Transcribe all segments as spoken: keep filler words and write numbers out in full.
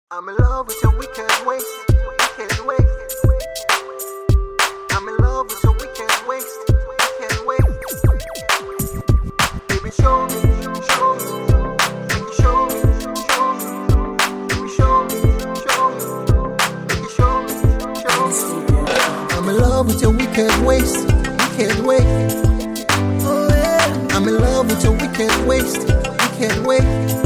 I'm in love with your wicked ways, wicked ways. I'm in love with your wicked ways, wicked ways. Baby, show me, show me, baby, show me, show me, baby, show me, show me, baby, show me, show me. I'm in love with your wicked ways, wicked ways. Oh yeah. I'm in love with your wicked ways, wicked ways.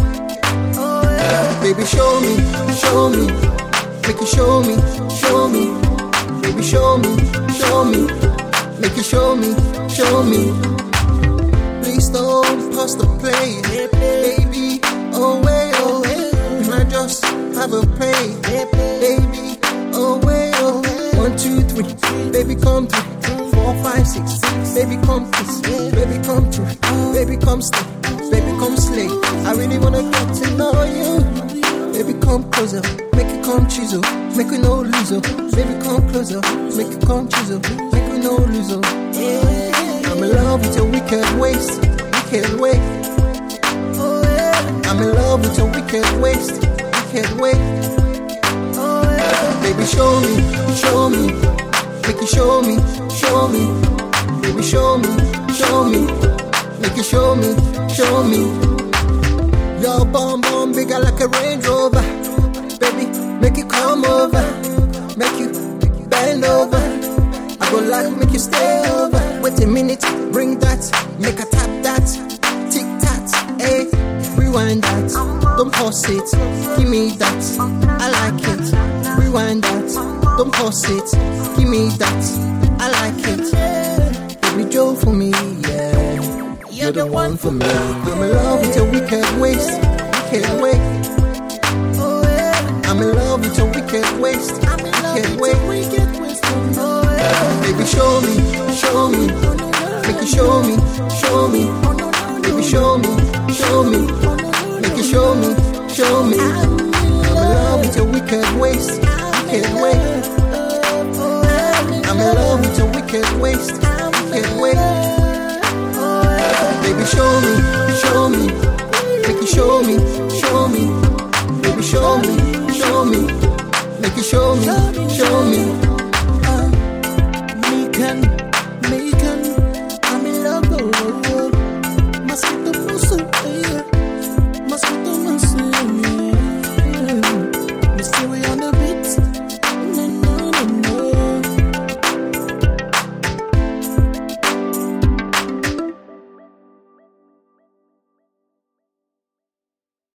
Baby, show me, show me, make you show me, show me. Baby, show me, show me, make you show me, show me. Please don't pause the play, baby. Oh wait, oh wait, can I just have a play, baby? Oh wait, oh wait. One, two, three, baby, come through. Four, five, six, baby, come please, baby, come through, baby, come stay, baby, come slay. I really wanna get to know you. Baby, come closer, make it come chisel, make we no loser. Baby, come closer, make it come chisel, make we no loser. Yeah. I'm in love with your wicked ways, wicked way. Oh yeah. I'm in love with your wicked ways, wicked way. Oh yeah. Baby, show me, show me, make you show me, show me. Baby, show me, show me, make you show me, show me. Your bum bum bigger like a Range Rover. Baby, make it come over. Make you bend over. I go like make you stay over. Wait a minute, bring that. Make a tap that. Tick that, eh. Rewind that. Don't pause it. Give me that. I like it. Rewind that. Don't pause it. Give me that. I like it. Baby, Joe for me, yeah. You're the one for me. I'm in love with your wicked ways, wicked way. Oh yeah. I'm in love with your wicked ways, wicked way. Oh yeah. Baby, show me, show me, make you show me, show me. Baby, show me, show me, make you show me, show me. I'm in love with your wicked ways, wicked way. I'm in love with your wicked ways, wicked way. Baby, show me, show me, make you show me, show me. Baby, show me, show me, make you show me, show me. Uh, Mekan, Mekan, I'm in love, oh, oh. Mosquito musu, yeah. Mosquito musu, yeah.